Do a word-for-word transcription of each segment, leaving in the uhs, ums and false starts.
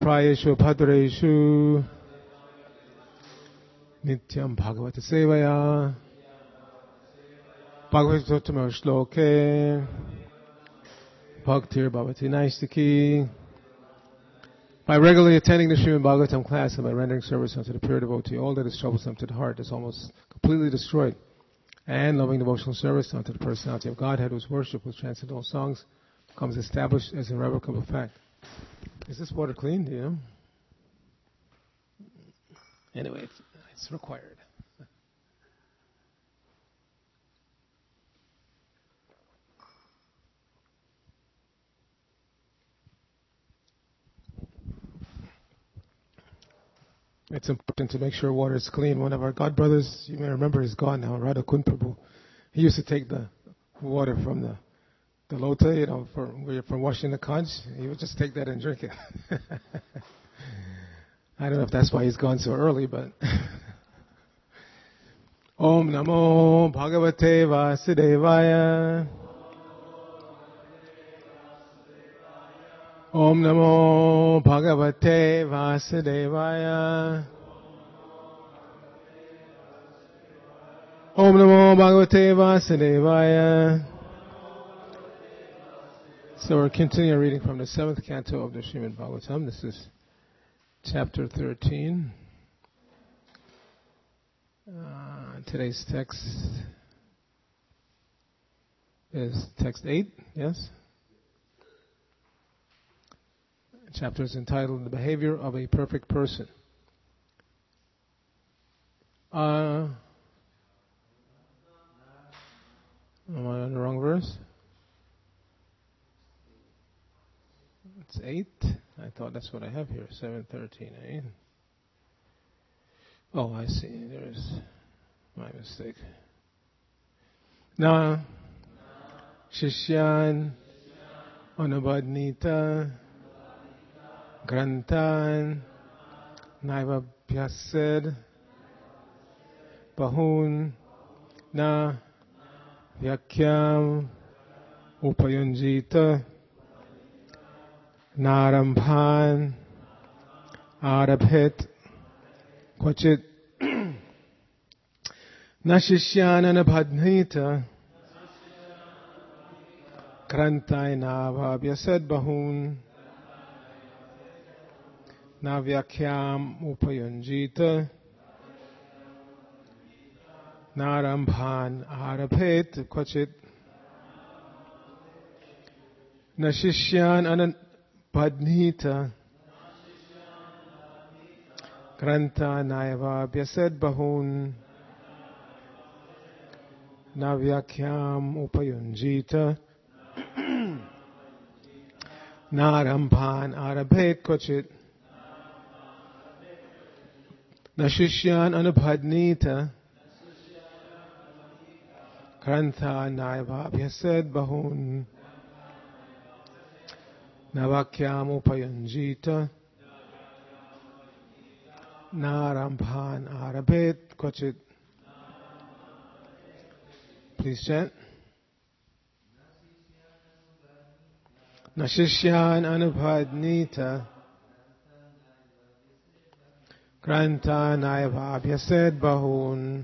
Prayeshu Bhadreshu Nityam Bhagavata Sevaya Bhagavata Shloke Bhaktir Bhavati Naistiki. By regularly attending the Srimad Bhagavatam class and by rendering service unto the pure devotee, all that is troublesome to the heart is almost completely destroyed. And loving devotional service unto the personality of Godhead, whose worship with transcendental songs becomes established as an irrevocable fact. Is this water clean? Do you know? Anyway, it's, it's required. It's important to make sure water is clean. One of our God brothers, you may remember, is gone now, Radha Kun Prabhu. He used to take the water from the the lota, you know, for, from washing the conch. He would just take that and drink it. I don't know if that's why he's gone so early, but... Om Namo Bhagavate Vasudevaya. Om Namo Bhagavate Vasudevaya. Om Namo Bhagavate Vasudevaya. So we're continuing reading from the seventh canto of the Srimad Bhagavatam. This is chapter thirteen. Uh, today's text is text eight, yes? The chapter is entitled The Behavior of a Perfect Person. Uh, am I on the wrong verse? It's eight. I thought that's what I have here. Seven thirteen, eight. Oh, I see. There's my mistake. Na Shishyan Anubadnita Grantan Naiva Pyased Bahun Na Vyakyam Upayanjita Narambhan Arabhit Kvachit Nashishyanana Bhadnita Krantai Navabhyasad Bahun Navyakyam Upayanjita Narambhan Arabhit Kvachit Nashishyanana Bhadnita Granta Naiva Vyased Bahun Navyakyam Upayanjita Narambhan Arabhet Kochit Nashishyan Anubhadnita Granta Naiva Vyased Bahun Navakyam Upayanjita Narambhan Arabhet Kochit. Please chant. Nashishyan Anubhadnita Granta Naivabhyased Bahun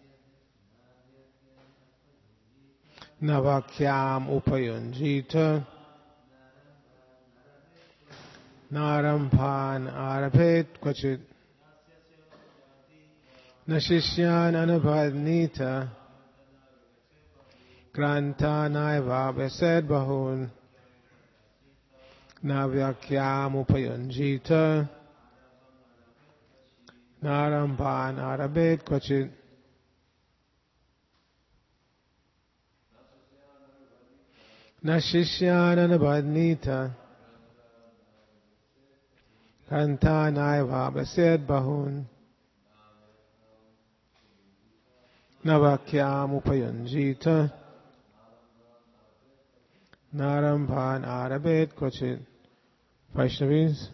Navakyam Upayanjita Narambhan Arabhet Kvachit Nashishyan Anubhadnita Granta Naiva Vyased Bahun Navyakyam Upayanjita Narambhan Arabhet Kvachit. Nashishyan Anubhadnita Granta Naiva Vyased Bahun Navakyam Upayanjita Narambhan Arabhet Kvachit. Vaishnavis.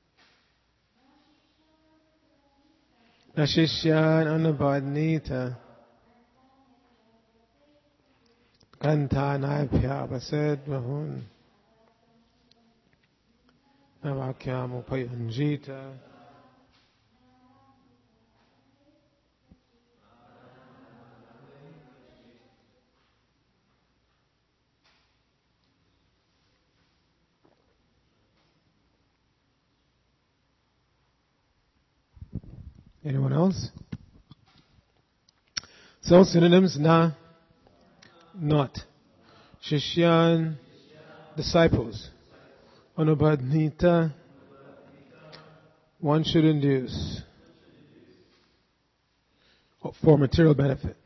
Nashishyan Anubhadnita Granta Naiva Vyased Bahun Navakyam Upayanjita. Anyone else? So synonyms: na, not. Shishyan, disciples. Anubadnita, one should induce for material benefit.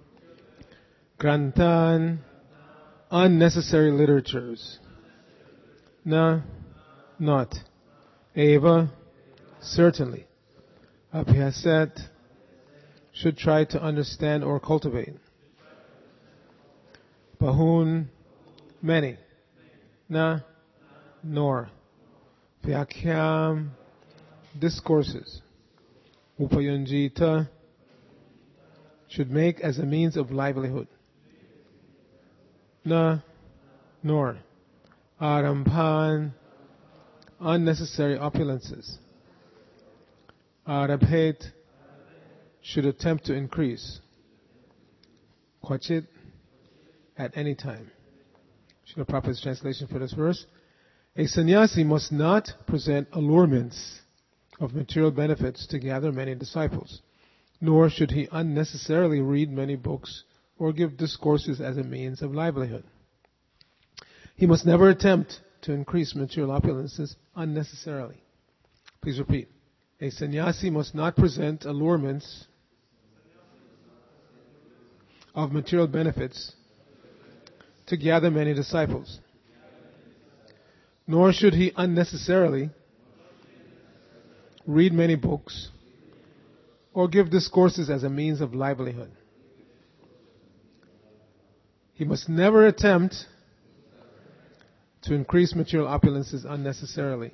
Grantan, unnecessary literatures. Na, not. Eva, certainly. Abhyasat, should try to understand or cultivate. Bahun, many. Na, nor. Vyakhyam, discourses. Upayanjita, should make as a means of livelihood. Na, nor. Arambhan, unnecessary opulences. Arabhet, should attempt to increase. Kwachit, at any time. Srila Prabhupada's translation for this verse. A sannyasi must not present allurements of material benefits to gather many disciples, nor should he unnecessarily read many books or give discourses as a means of livelihood. He must never attempt to increase material opulences unnecessarily. Please repeat. A sannyasi must not present allurements of material benefits to gather many disciples, nor should he unnecessarily read many books or give discourses as a means of livelihood. He must never attempt to increase material opulences unnecessarily.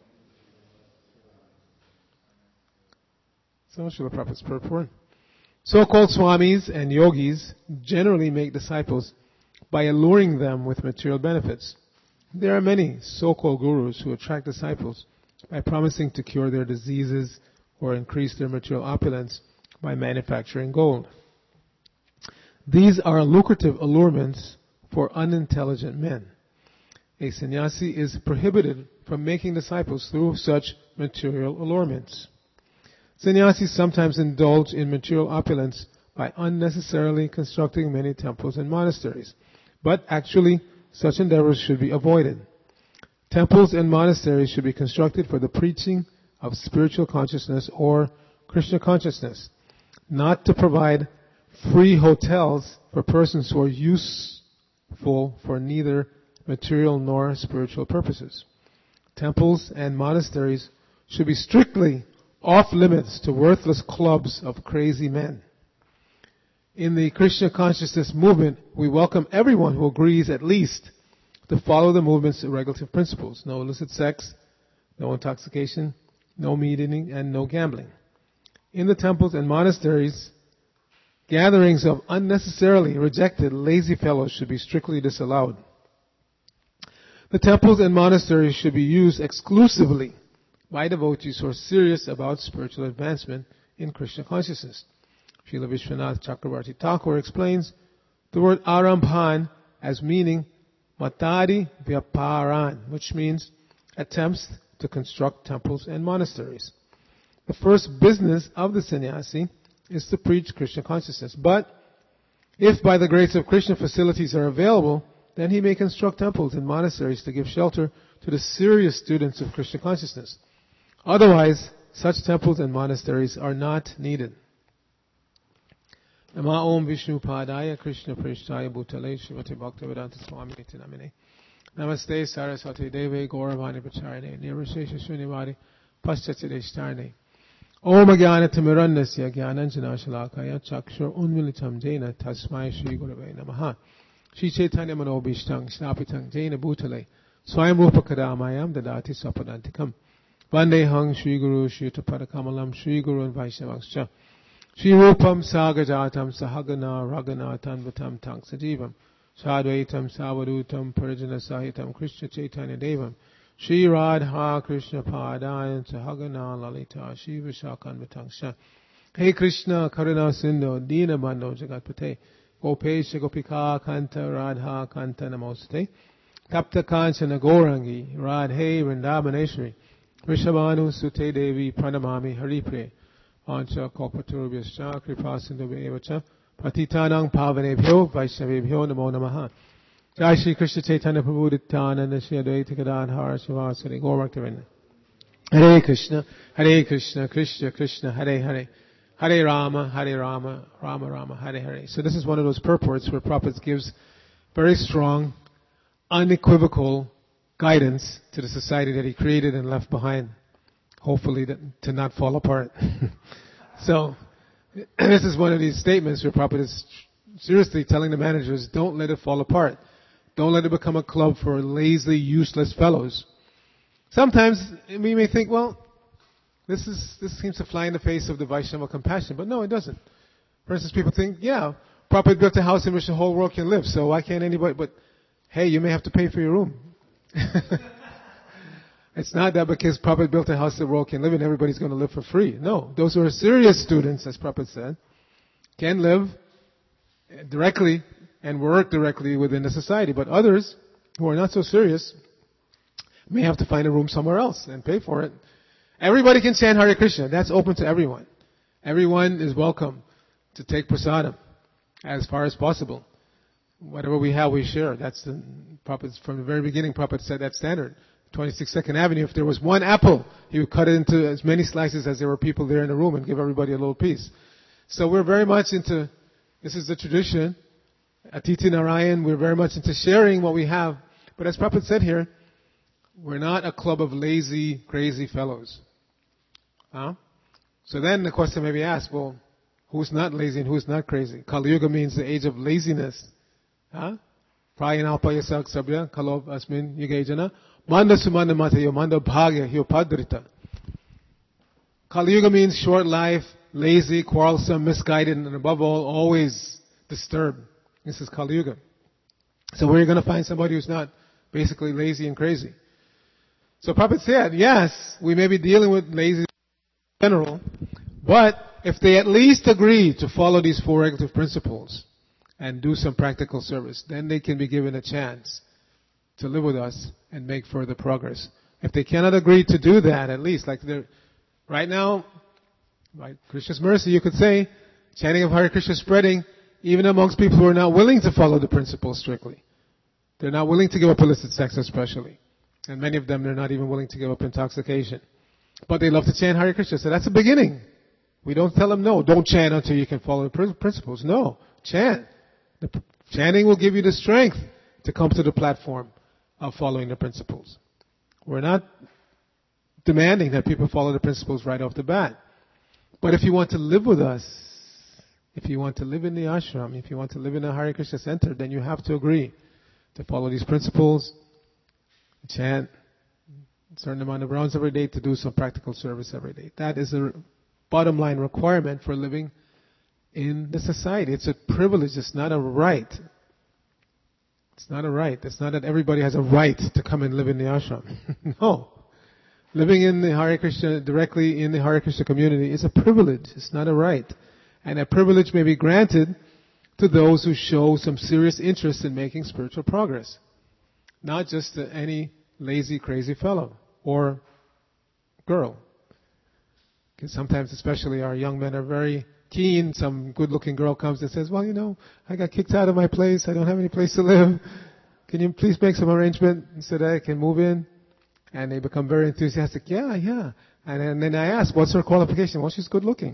So, Srila Prabhupada's purport. So-called swamis and yogis generally make disciples by alluring them with material benefits. There are many so-called gurus who attract disciples by promising to cure their diseases or increase their material opulence by manufacturing gold. These are lucrative allurements for unintelligent men. A sannyasi is prohibited from making disciples through such material allurements. Sannyasis sometimes indulge in material opulence by unnecessarily constructing many temples and monasteries. But actually, such endeavors should be avoided. Temples and monasteries should be constructed for the preaching of spiritual consciousness or Krishna consciousness, not to provide free hotels for persons who are useful for neither material nor spiritual purposes. Temples and monasteries should be strictly off limits to worthless clubs of crazy men. In the Krishna consciousness movement, we welcome everyone who agrees at least to follow the movement's regulative principles. No illicit sex, no intoxication, no meat eating, and no gambling. In the temples and monasteries, gatherings of unnecessarily rejected lazy fellows should be strictly disallowed. The temples and monasteries should be used exclusively by devotees who are serious about spiritual advancement in Krishna consciousness. Srila Vishwanath Chakravarti Thakur explains the word arambhan as meaning matadi vyaparan, which means attempts to construct temples and monasteries. The first business of the sannyasi is to preach Krishna consciousness. But if by the grace of Krishna facilities are available, then he may construct temples and monasteries to give shelter to the serious students of Krishna consciousness. Otherwise, such temples and monasteries are not needed. Nama Om Vishnu Padaya Krishna Prishtaya Bhutale Shrimati Bhaktivedanta Swami Niti Namine Namaste Saraswati Deve Gauravani Pacharane Nirvashesha Shrinivari Paschachideshtarne Om Agyana Timirannasya Gyananjana Shalakaya Chakshur Unmilitam Jena Tasmai Shri Gurave Namaha Shri Chaitanya Manobhishtang Snapitang Jena Bhutale Swayam Rupa Kadamayam Dadati Sapadantikam Vandehang Shri Guru Shri Tapada Kamalam Shri Guru and Vaishnavakscha Shri Rupam Sagajatam Sahagana Raghunathan Vatam Tang Sajivam Sadvaitam Savadutam Parijana Sahitam Krishna Chaitanya Devam Shri Radha Krishna Padaya Sahagana Lalita Shri Vishakan Vitangsha. Hey Krishna Karuna Sindhu Dina Bando Jagatpate Gopesha Gopika Kanta Radha Kanta Namoste Tapta Kanchana Gourangi Radhe Vrindavaneshwari Vrishabhanu Sute Devi Pranamami Haripre Ancha Kopaturubhyascha Kripasindhubevacha Patitanang Pavanebhyo Vaishnavebhyo Namo Namaha. Jai Shri Krishna Chaitanya Prabhu Nityananda Shri Advaita Gadadhara Srivasadi Gaur Bhaktivinoda. Hare Krishna, Hare Krishna, Krishna Krishna, Hare Hare, Hare Rama, Hare Rama, Rama Rama, Hare Hare. So this is one of those purports where Prabhupada gives very strong, unequivocal guidance to the society that he created and left behind, hopefully that, to not fall apart. So this is one of these statements where Prabhupada is seriously telling the managers, don't let it fall apart. Don't let it become a club for lazy, useless fellows. Sometimes we may think, well, this is this seems to fly in the face of the Vaishnava compassion, but no, it doesn't. For instance, people think, yeah, Prabhupada built a house in which the whole world can live, so why can't anybody? But hey, you may have to pay for your room. It's not that because Prabhupada built a house the world can live in, everybody's going to live for free. No, those who are serious students, as Prabhupada said, can live directly and work directly within the society. But others who are not so serious may have to find a room somewhere else and pay for it. Everybody can chant Hare Krishna. That's open to everyone. Everyone is welcome to take prasadam as far as possible. Whatever we have, we share. That's the Prabhupada, from the very beginning, Prabhupada set that standard. twenty-sixth second Avenue, if there was one apple, he would cut it into as many slices as there were people there in the room and give everybody a little piece. So we're very much into, this is the tradition. Atiti Narayan, we're very much into sharing what we have. But as Prabhupada said here, we're not a club of lazy, crazy fellows. Huh? So then the question may be asked, well, who's not lazy and who's not crazy? Kali Yuga means the age of laziness. Huh? Prayanalpayasak sabya kalov asmin yugejana manda sumanda matayo manda bhagya hyopadrita. Kali Yuga means short life, lazy, quarrelsome, misguided, and above all, always disturbed. This is Kali Yuga. So where are you going to find somebody who's not basically lazy and crazy? So Prabhupada said, yes, we may be dealing with lazy in general, but if they at least agree to follow these four regulative principles and do some practical service, then they can be given a chance to live with us and make further progress. If they cannot agree to do that, at least, like they're, right now, by Krishna's mercy, you could say, chanting of Hare Krishna spreading, even amongst people who are not willing to follow the principles strictly. They're not willing to give up illicit sex especially. And many of them, they're not even willing to give up intoxication. But they love to chant Hare Krishna. So that's a beginning. We don't tell them, no, don't chant until you can follow the principles. No, chant. The p- chanting will give you the strength to come to the platform of following the principles. We're not demanding that people follow the principles right off the bat. But if you want to live with us, if you want to live in the ashram, if you want to live in a Hare Krishna center, then you have to agree to follow these principles, chant a certain amount of rounds every day, to do some practical service every day. That is a bottom line requirement for living in the society. It's a privilege, it's not a right. It's not a right. It's not that everybody has a right to come and live in the ashram. No. Living in the Hare Krishna, directly in the Hare Krishna community is a privilege. It's not a right. And a privilege may be granted to those who show some serious interest in making spiritual progress. Not just to any lazy, crazy fellow or girl. Because sometimes, especially our young men are very keen. Some good-looking girl comes and says, well, you know, I got kicked out of my place. I don't have any place to live. Can you please make some arrangement so that I can move in? And they become very enthusiastic. Yeah, yeah. And then, and then I ask, what's her qualification? Well, she's good-looking.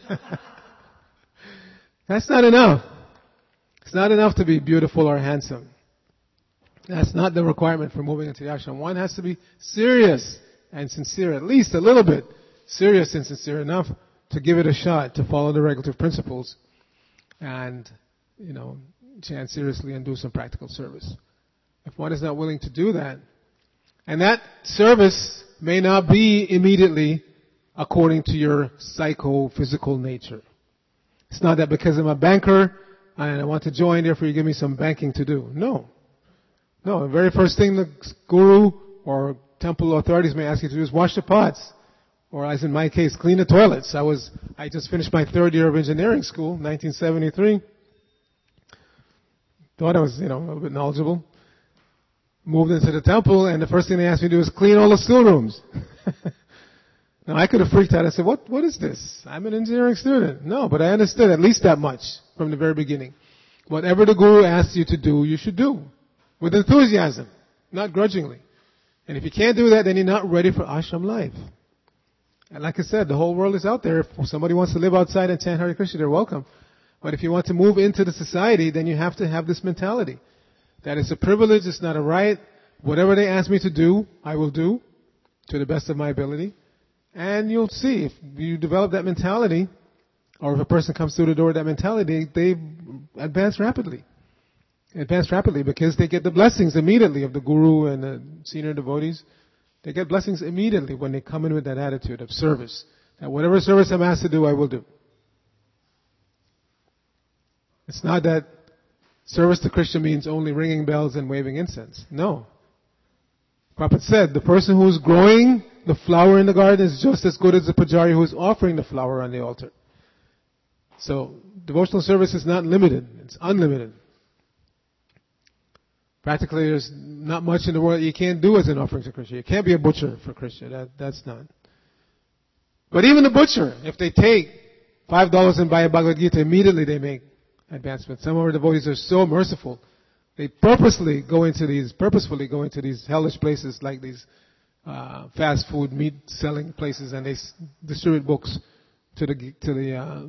That's not enough. It's not enough to be beautiful or handsome. That's not the requirement for moving into the ashram. One has to be serious and sincere, at least a little bit serious and sincere enough to give it a shot, to follow the regulative principles and, you know, chant seriously and do some practical service. If one is not willing to do that, and that service may not be immediately according to your psycho-physical nature. It's not that because I'm a banker and I want to join, therefore you give me some banking to do. No. No, the very first thing the guru or temple authorities may ask you to do is wash the pots. Or as in my case, clean the toilets. I was, I just finished my third year of engineering school, nineteen seventy-three. Thought I was, you know, a little bit knowledgeable. Moved into the temple, and the first thing they asked me to do was clean all the still rooms. Now, I could have freaked out. I said, what, what is this? I'm an engineering student. No, but I understood at least that much from the very beginning. Whatever the guru asks you to do, you should do. With enthusiasm, not grudgingly. And if you can't do that, then you're not ready for ashram life. And like I said, the whole world is out there. If somebody wants to live outside and chant Hare Krishna, they're welcome. But if you want to move into the society, then you have to have this mentality. That it's a privilege, it's not a right. Whatever they ask me to do, I will do to the best of my ability. And you'll see, if you develop that mentality, or if a person comes through the door with that mentality, they advance rapidly. Advance rapidly because they get the blessings immediately of the guru and the senior devotees. They get blessings immediately when they come in with that attitude of service. That whatever service I'm asked to do, I will do. It's not that service to Krishna means only ringing bells and waving incense. No. Prabhupada said, the person who is growing the flower in the garden is just as good as the pujari who is offering the flower on the altar. So, devotional service is not limited. It's unlimited. Practically, there's not much in the world you can't do as an offering to Krishna. You can't be a butcher for Krishna. That, that's not. But even the butcher, if they take five dollars and buy a Bhagavad Gita, immediately they make advancement. Some of our devotees are so merciful. They purposely go into these, purposefully go into these hellish places like these uh, fast food, meat selling places, and they s- distribute books to the to the uh,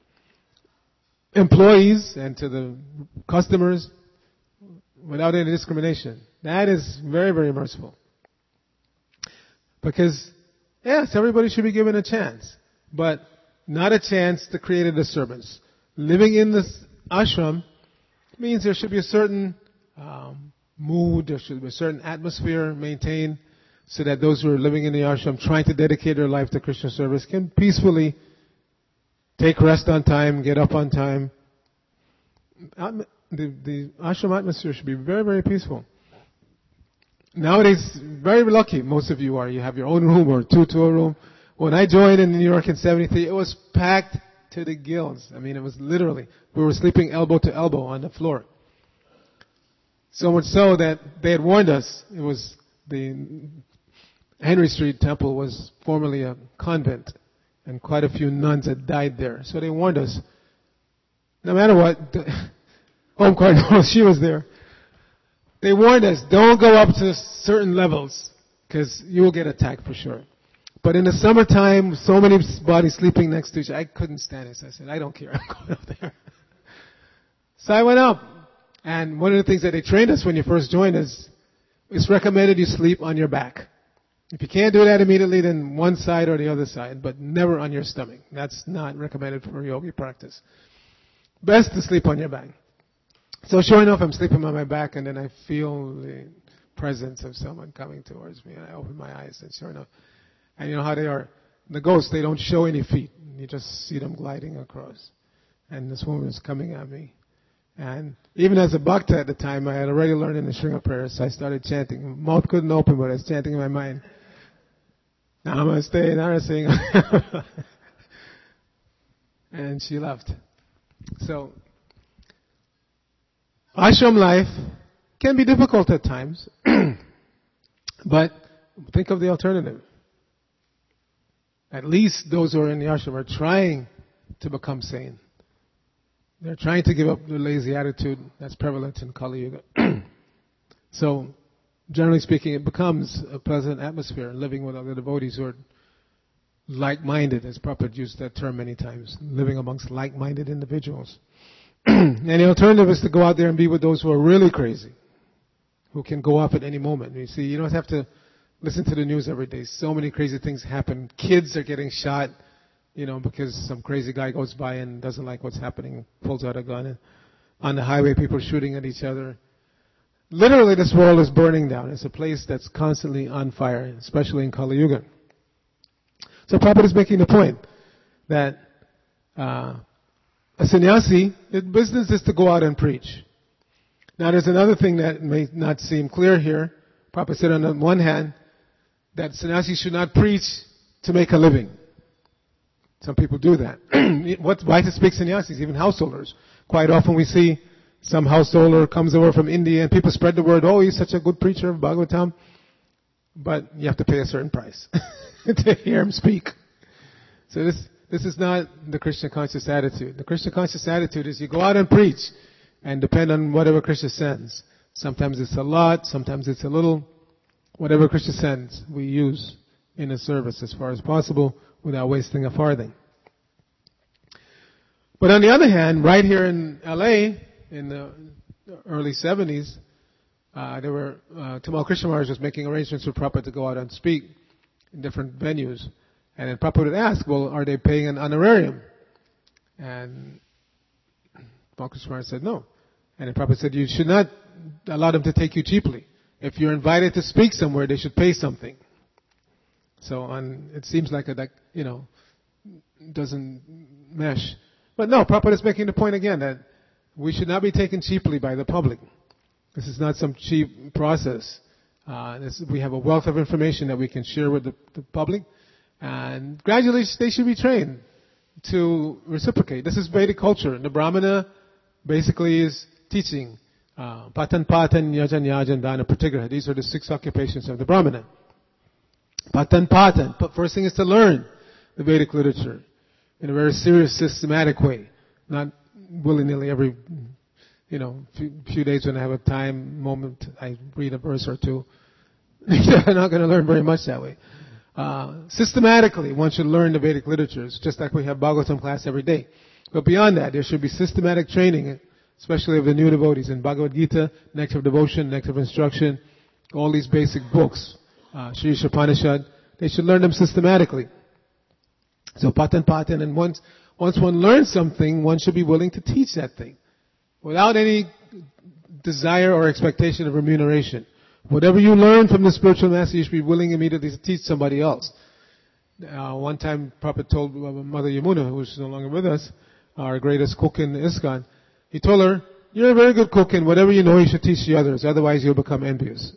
employees and to the customers without any discrimination. That is very, very merciful. Because, yes, everybody should be given a chance, but not a chance to create a disturbance. Living in this ashram means there should be a certain um, mood, there should be a certain atmosphere maintained so that those who are living in the ashram trying to dedicate their life to Krishna service can peacefully take rest on time, get up on time. The, the ashram atmosphere should be very, very peaceful. Nowadays, very lucky, most of you are. You have your own room or two-to-a room. When I joined in New York in seventy-three, it was packed to the gills. I mean, it was literally, we were sleeping elbow to elbow on the floor. So much so that they had warned us. It was the Henry Street Temple was formerly a convent, and quite a few nuns had died there. So they warned us, no matter what, Om Cardinal, she was there. They warned us, don't go up to certain levels, because you will get attacked for sure. But in the summertime, so many bodies sleeping next to each other, I couldn't stand it. So I said, I don't care, I'm going up there. So I went up. And one of the things that they trained us when you first joined is, it's recommended you sleep on your back. If you can't do that immediately, then one side or the other side, but never on your stomach. That's not recommended for yogi practice. Best to sleep on your back. So sure enough, I'm sleeping on my back, and then I feel the presence of someone coming towards me, and I open my eyes, and sure enough, and you know how they are. The ghosts, they don't show any feet. You just see them gliding across. And this woman is coming at me. And even as a bhakta at the time, I had already learned in the Shringa prayers, so I started chanting. Mouth couldn't open, but I was chanting in my mind. Namaste, Narasimha. And she left. So, ashram life can be difficult at times, but think of the alternative. At least those who are in the ashram are trying to become sane. They're trying to give up the lazy attitude that's prevalent in Kali Yuga. So, generally speaking, it becomes a pleasant atmosphere living with other devotees who are like-minded, as Prabhupada used that term many times, living amongst like-minded individuals. And the alternative is to go out there and be with those who are really crazy, who can go off at any moment. You see, you don't have to listen to the news every day. So many crazy things happen. Kids are getting shot, you know, because some crazy guy goes by and doesn't like what's happening, pulls out a gun. And on the highway, people are shooting at each other. Literally, this world is burning down. It's a place that's constantly on fire, especially in Kali Yuga. So Prabhupada is making the point that uh, a sannyasi, his business is to go out and preach. Now, there's another thing that may not seem clear here. Prabhupada said on the one hand, that sannyasis should not preach to make a living. Some people do that. what, why to speak sannyasis, even householders? Quite often we see some householder comes over from India and people spread the word, oh, he's such a good preacher of Bhagavatam. But you have to pay a certain price to hear him speak. So this, this is not the Krishna conscious attitude. The Krishna conscious attitude is you go out and preach and depend on whatever Krishna sends. Sometimes it's a lot, sometimes it's a little. Whatever Krishna sends, we use in a service as far as possible without wasting a farthing. But on the other hand, right here in L A, in the early seventies, uh, there were, uh, Tamal Krishna Maharaj was making arrangements for Prabhupada to go out and speak in different venues. And then Prabhupada would ask, well, are they paying an honorarium? And Tamal Krishna Maharaj said no. And then Prabhupada said, you should not allow them to take you cheaply. If you're invited to speak somewhere, they should pay something. So on, it seems like a, like, you know, doesn't mesh. But no, Prabhupada is making the point again that we should not be taken cheaply by the public. This is not some cheap process. Uh, this, we have a wealth of information that we can share with the, the public, and gradually they should be trained to reciprocate. This is Vedic culture. The Brahmana basically is teaching uh, patan patan yajan yajan dana pratigraha. These are the six occupations of the Brahmana. Patan patan. But first thing is to learn the Vedic literature in a very serious, systematic way, not willy-nilly every, you know, few, few days when I have a time moment, I read a verse or two. I'm not going to learn very much that way. Uh, systematically, one should learn the Vedic literatures, just like we have Bhagavatam class every day. But beyond that, there should be systematic training, especially of the new devotees in Bhagavad Gita, Nectar of Devotion, Nectar of Instruction, all these basic books, uh, Sri Upanishad, they should learn them systematically. So patan patan, and once, once one learns something, one should be willing to teach that thing without any desire or expectation of remuneration. Whatever you learn from the spiritual master, you should be willing immediately to teach somebody else. Uh, one time, Prabhupada told Mother Yamuna, who is no longer with us, our greatest cook in ISKCON, he told her, you're a very good cook, and whatever you know, you should teach the others, otherwise you'll become envious.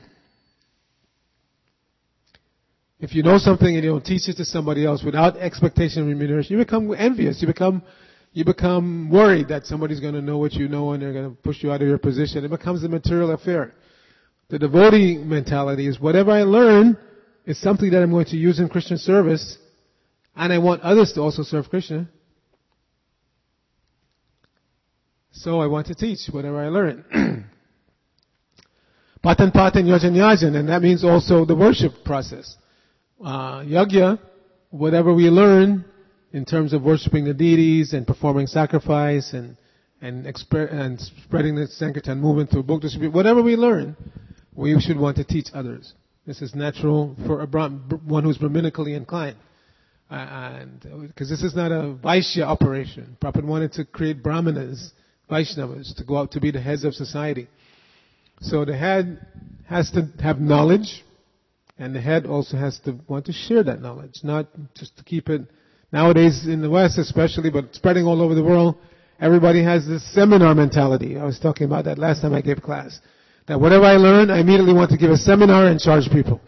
If you know something and you don't teach it to somebody else without expectation of remuneration, you become envious. You become, you become worried that somebody's going to know what you know and they're going to push you out of your position. It becomes a material affair. The devotee mentality is whatever I learn is something that I'm going to use in Krishna service, and I want others to also serve Krishna. So I want to teach whatever I learn. Patan patan yajan yajan, and that means also the worship process. Uh, yajna, whatever we learn in terms of worshiping the deities and performing sacrifice and and, exper- and spreading the Sankirtan movement through book distribution, whatever we learn, we should want to teach others. This is natural for a Brahm, one who's Brahminically inclined. Uh, and because this is not a Vaishya operation. Prabhupada wanted to create Brahmanas, Vaishnavas, to go out to be the heads of society. So the head has to have knowledge, and the head also has to want to share that knowledge, not just to keep it. Nowadays in the West especially, but spreading all over the world, everybody has this seminar mentality. I was talking about that last time I gave class. That whatever I learn, I immediately want to give a seminar and charge people.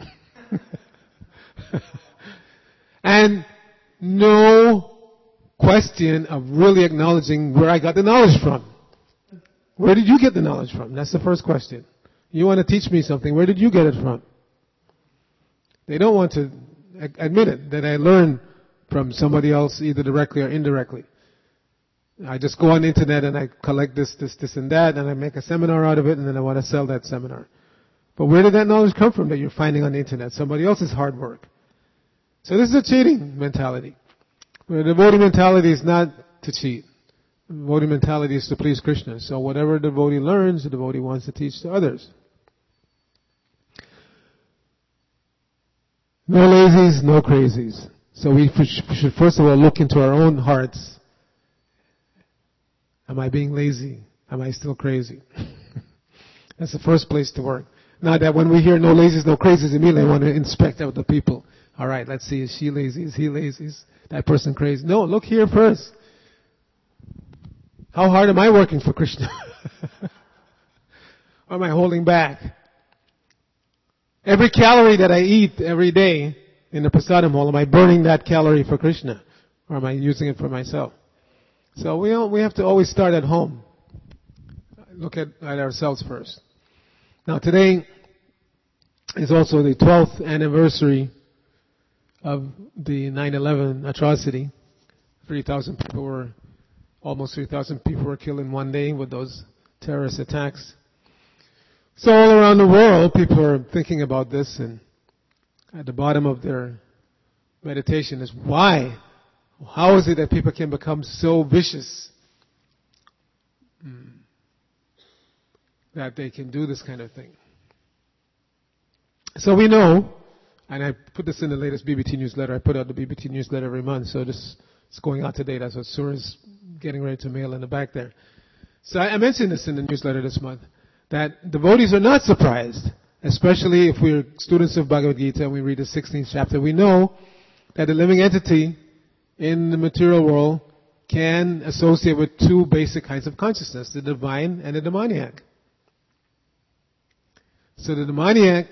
And no question of really acknowledging where I got the knowledge from. Where did you get the knowledge from? That's the first question. You want to teach me something, where did you get it from? They don't want to admit it, that I learned from somebody else, either directly or indirectly. I just go on the internet and I collect this, this, this and that, and I make a seminar out of it, and then I want to sell that seminar. But where did that knowledge come from that you're finding on the internet? Somebody else's hard work. So this is a cheating mentality. The devotee mentality is not to cheat. The devotee mentality is to please Krishna. So whatever the devotee learns, the devotee wants to teach to others. No lazies, no crazies. So we should first of all look into our own hearts. Am I being lazy? Am I still crazy? That's the first place to work. Now that when we hear no lazies, no crazies, immediately I want to inspect out the people. All right, let's see, is she lazy? Is he lazy? Is that person crazy? No, look here first. How hard am I working for Krishna? Or am I holding back? Every calorie that I eat every day in the prasadam hall, am I burning that calorie for Krishna? Or am I using it for myself? So we all, we have to always start at home. Look at, at ourselves first. Now today is also the twelfth anniversary of the nine eleven atrocity. three thousand people were, almost three thousand people were killed in one day with those terrorist attacks. So all around the world, people are thinking about this, and at the bottom of their meditation is why? How is it that people can become so vicious mm, that they can do this kind of thing? So we know, and I put this in the latest B B T newsletter. I put out the B B T newsletter every month, so this is going out today. That's what Sura's getting ready to mail in the back there. So I, I mentioned this in the newsletter this month, that devotees are not surprised, especially if we're students of Bhagavad Gita and we read the sixteenth chapter. We know that the living entity in the material world can associate with two basic kinds of consciousness, the divine and the demoniac. So the demoniac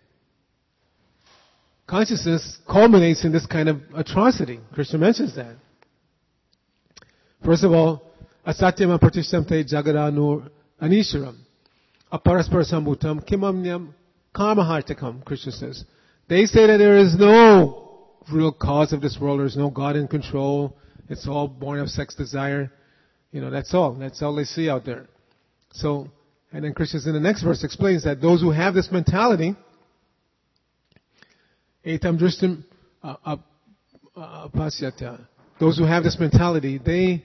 consciousness culminates in this kind of atrocity. Krishna mentions that. First of all, asatyam apratishtamte jagadanu anisharam aparaspara sambutam kimamnyam kamahartakam, Krishna says. They say that there is no real cause of this world, there is no God in control, it's all born of sex desire. You know, that's all. That's all they see out there. So, and then Krishna in the next verse explains that those who have this mentality, etam drishtim apasyatya, those who have this mentality, they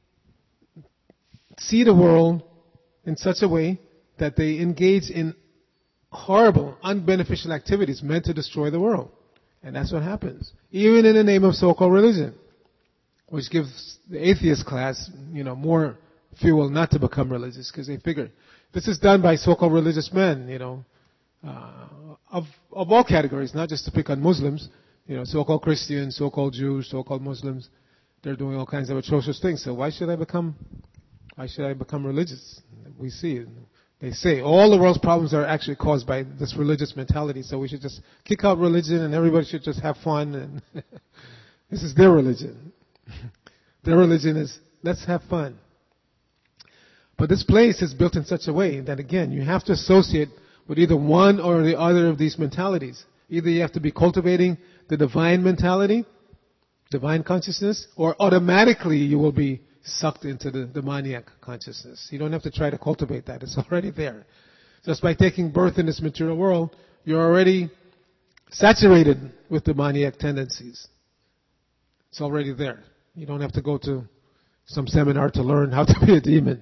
see the world in such a way that they engage in horrible, unbeneficial activities meant to destroy the world. And that's what happens. Even in the name of so-called religion, which gives the atheist class, you know, more fuel not to become religious, because they figure this is done by so-called religious men, you know, uh, of of all categories, not just to pick on Muslims, you know, so-called Christians, so-called Jews, so-called Muslims. They're doing all kinds of atrocious things. So why should I become, why should I become religious? We see it. They say all the world's problems are actually caused by this religious mentality, so we should just kick out religion and everybody should just have fun. And this is their religion. Their religion is, let's have fun. But this place is built in such a way that, again, you have to associate with either one or the other of these mentalities. Either you have to be cultivating the divine mentality, divine consciousness, or automatically you will be sucked into the demoniac consciousness. You don't have to try to cultivate that. It's already there. Just by taking birth in this material world, you're already saturated with demoniac tendencies. It's already there. You don't have to go to some seminar to learn how to be a demon.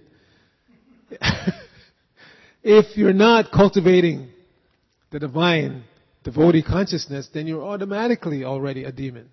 If you're not cultivating the divine devotee consciousness, then you're automatically already a demon.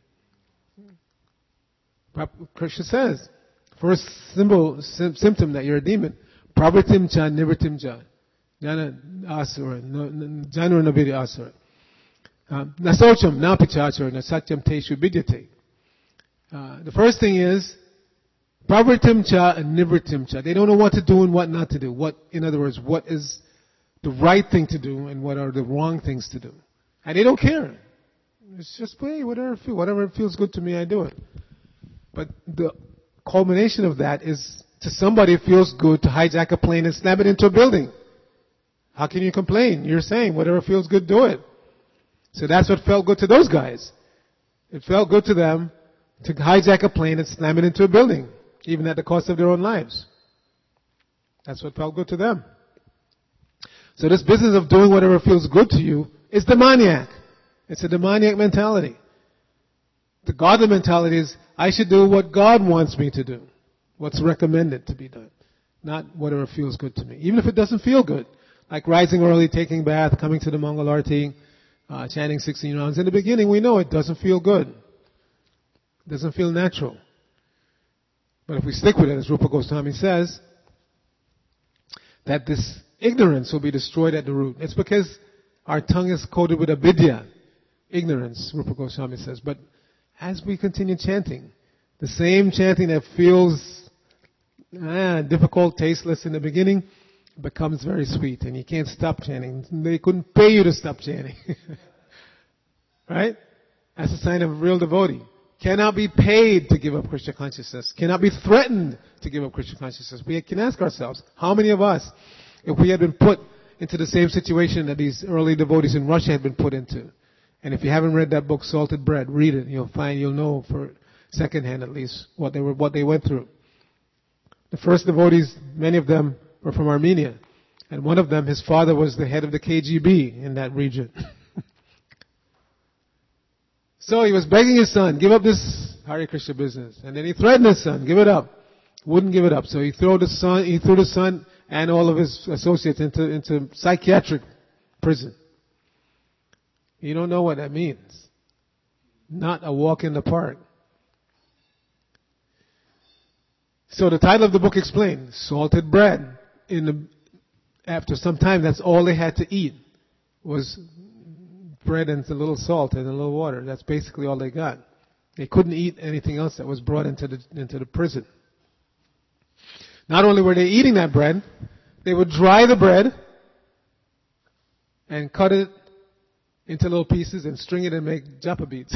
Krishna says, first symbol, sim- symptom that you're a demon, pravritim cha nivritim cha, jnana asura, janur naviri asura, nasocham napichachara, nasatyam teshu vidyate. Uh, the first thing is, pravritim cha and nivritim cha. They don't know what to do and what not to do. What, in other words, what is the right thing to do and what are the wrong things to do. And they don't care. It's just, hey, whatever, feel, whatever feels good to me, I do it. But the culmination of that is, to somebody it feels good to hijack a plane and slam it into a building. How can you complain? You're saying whatever feels good, do it. So that's what felt good to those guys. It felt good to them to hijack a plane and slam it into a building, even at the cost of their own lives. That's what felt good to them. So this business of doing whatever feels good to you is demoniac. It's a demoniac mentality. The godly mentality is, I should do what God wants me to do. What's recommended to be done. Not whatever feels good to me. Even if it doesn't feel good. Like rising early, taking bath, coming to the Mangal Arati, uh, chanting sixteen rounds. In the beginning, we know it doesn't feel good. It doesn't feel natural. But if we stick with it, as Rupa Goswami says, that this ignorance will be destroyed at the root. It's because our tongue is coated with avidya. Ignorance, Rupa Goswami says. But as we continue chanting, the same chanting that feels ah, difficult, tasteless in the beginning, becomes very sweet and you can't stop chanting. They couldn't pay you to stop chanting. Right? That's a sign of a real devotee. Cannot be paid to give up Krishna consciousness. Cannot be threatened to give up Krishna consciousness. We can ask ourselves, how many of us, if we had been put into the same situation that these early devotees in Russia had been put into, and if you haven't read that book, Salted Bread, read it. You'll find, you'll know for secondhand at least what they were, what they went through. The first devotees, many of them were from Armenia, and one of them, his father was the head of the K G B in that region. So he was begging his son, give up this Hare Krishna business. And then he threatened his son, give it up. Wouldn't give it up. So he threw the son, he threw the son and all of his associates into, into psychiatric prison. You don't know what that means. Not a walk in the park. So the title of the book explained, Salted Bread. In the, after some time, that's all they had to eat was bread and a little salt and a little water. That's basically all they got. They couldn't eat anything else that was brought into the into the prison. Not only were they eating that bread, they would dry the bread and cut it into little pieces and string it and make japa beads.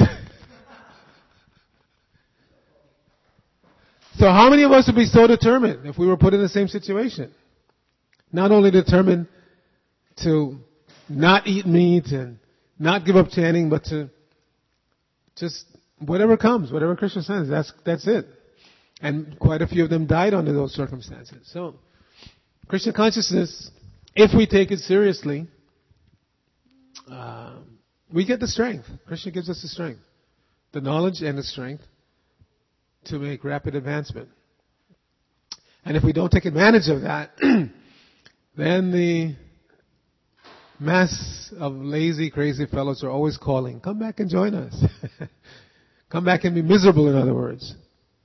So how many of us would be so determined if we were put in the same situation? Not only determined to not eat meat and not give up chanting, but to just whatever comes, whatever Krishna sends, that's that's it. And quite a few of them died under those circumstances. So, Krishna consciousness, if we take it seriously, uh, we get the strength. Krishna gives us the strength, the knowledge and the strength to make rapid advancement. And if we don't take advantage of that, then the mass of lazy, crazy fellows are always calling, come back and join us. Come back and be miserable, in other words.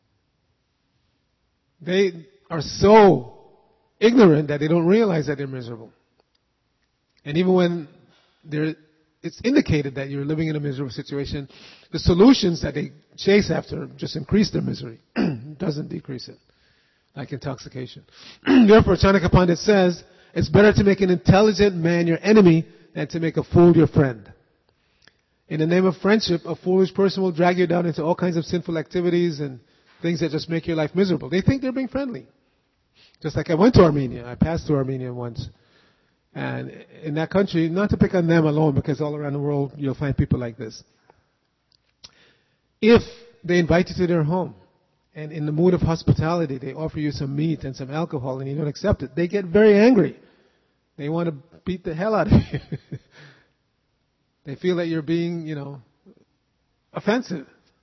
They are so ignorant that they don't realize that they're miserable. And even when they're, it's indicated that you're living in a miserable situation, the solutions that they chase after just increase their misery. It doesn't decrease it, like intoxication. Therefore, Chanakya Pandit says, it's better to make an intelligent man your enemy than to make a fool your friend. In the name of friendship, a foolish person will drag you down into all kinds of sinful activities and things that just make your life miserable. They think they're being friendly. Just like I went to Armenia. I passed through Armenia once. And in that country, not to pick on them alone, because all around the world you'll find people like this. If they invite you to their home, and in the mood of hospitality, they offer you some meat and some alcohol and you don't accept it, they get very angry. They want to beat the hell out of you. They feel that you're being, you know, offensive.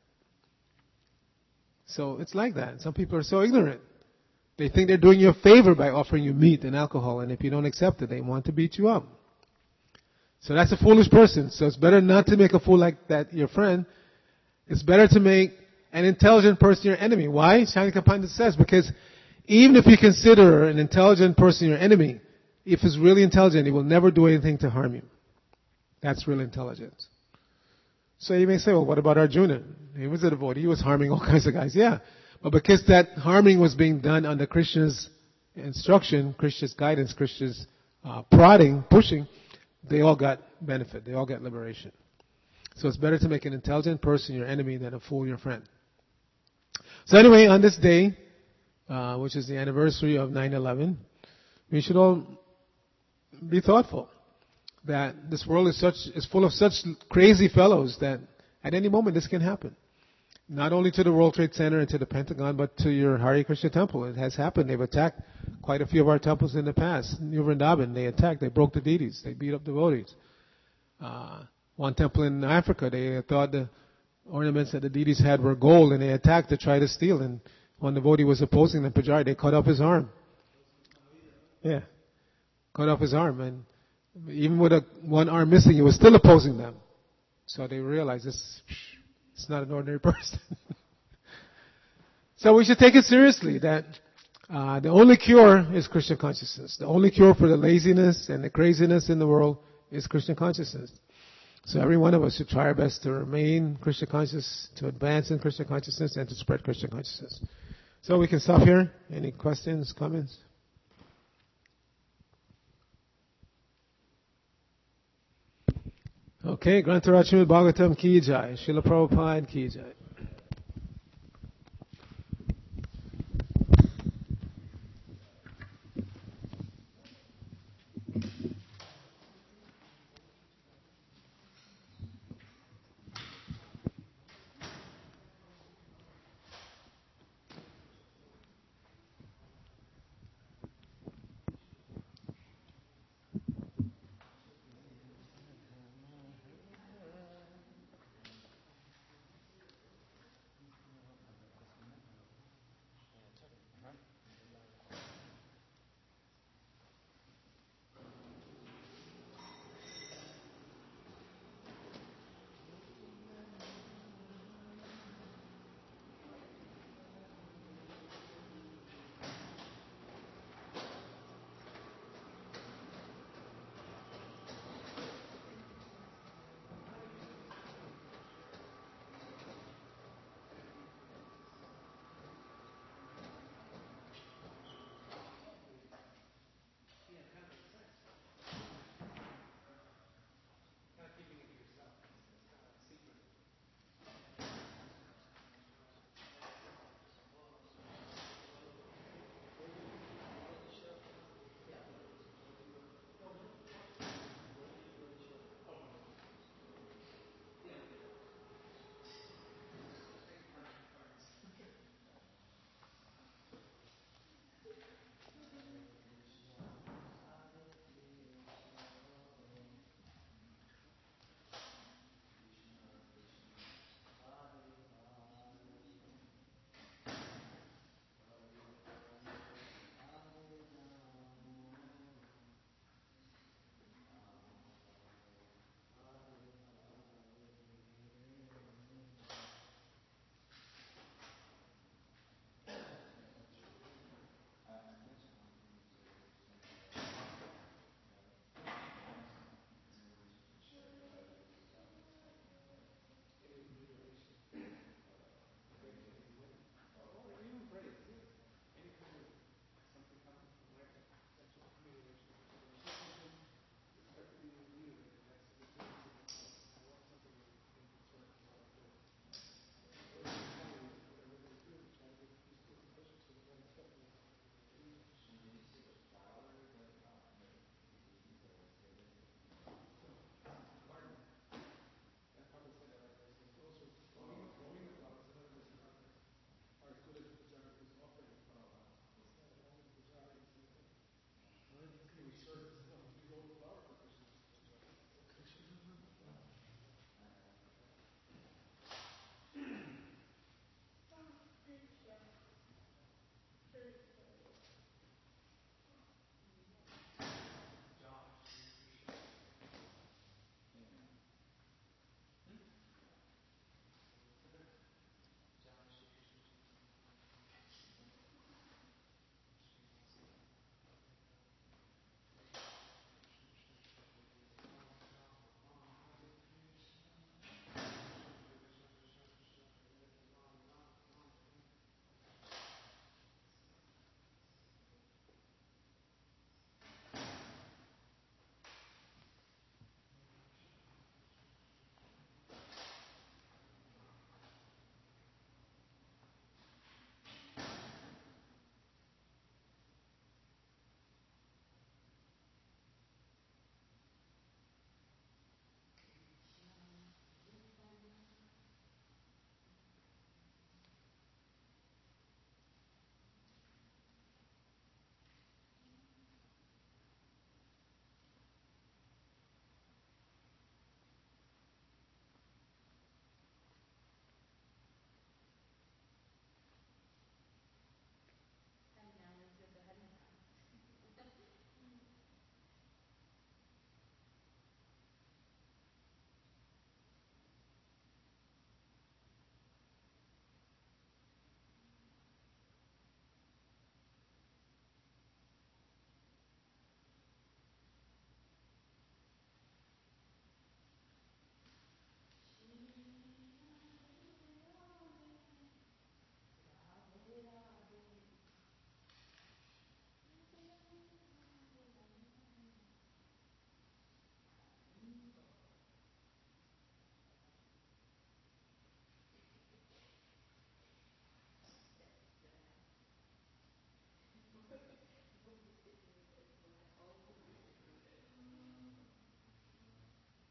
So it's like that. Some people are so ignorant. They think they're doing you a favor by offering you meat and alcohol, and if you don't accept it, they want to beat you up. So that's a foolish person. So it's better not to make a fool like that your friend. It's better to make an intelligent person your enemy. Why? Chanakya Pandit says, because even if you consider an intelligent person your enemy, if he's really intelligent, he will never do anything to harm you. That's real intelligence. So you may say, well, what about Arjuna? He was a devotee. He was harming all kinds of guys. Yeah. But because that harming was being done under Krishna's instruction, Krishna's guidance, Krishna's uh, prodding, pushing, they all got benefit. They all got liberation. So it's better to make an intelligent person your enemy than a fool your friend. So anyway, on this day, uh, which is the anniversary of nine eleven, we should all be thoughtful that this world is such is full of such crazy fellows that at any moment this can happen. Not only to the World Trade Center and to the Pentagon, but to your Hare Krishna temple. It has happened. They've attacked quite a few of our temples in the past. New Vrindavan, they attacked. They broke the deities. They beat up devotees. Uh, one temple in Africa, they thought the ornaments that the deities had were gold, and they attacked to try to steal. And one devotee was opposing them, Pujari. They cut off his arm. Yeah, cut off his arm, and even with a, one arm missing, he was still opposing them. So they realized this. It's not an ordinary person. So we should take it seriously that uh, the only cure is Krishna consciousness. The only cure for the laziness and the craziness in the world is Krishna consciousness. So every one of us should try our best to remain Krishna conscious, to advance in Krishna consciousness, and to spread Krishna consciousness. So we can stop here. Any questions, comments? Okay, Grantaraj Srimad Bhagavatam Ki Jai, Srila Prabhupada Ki Jai.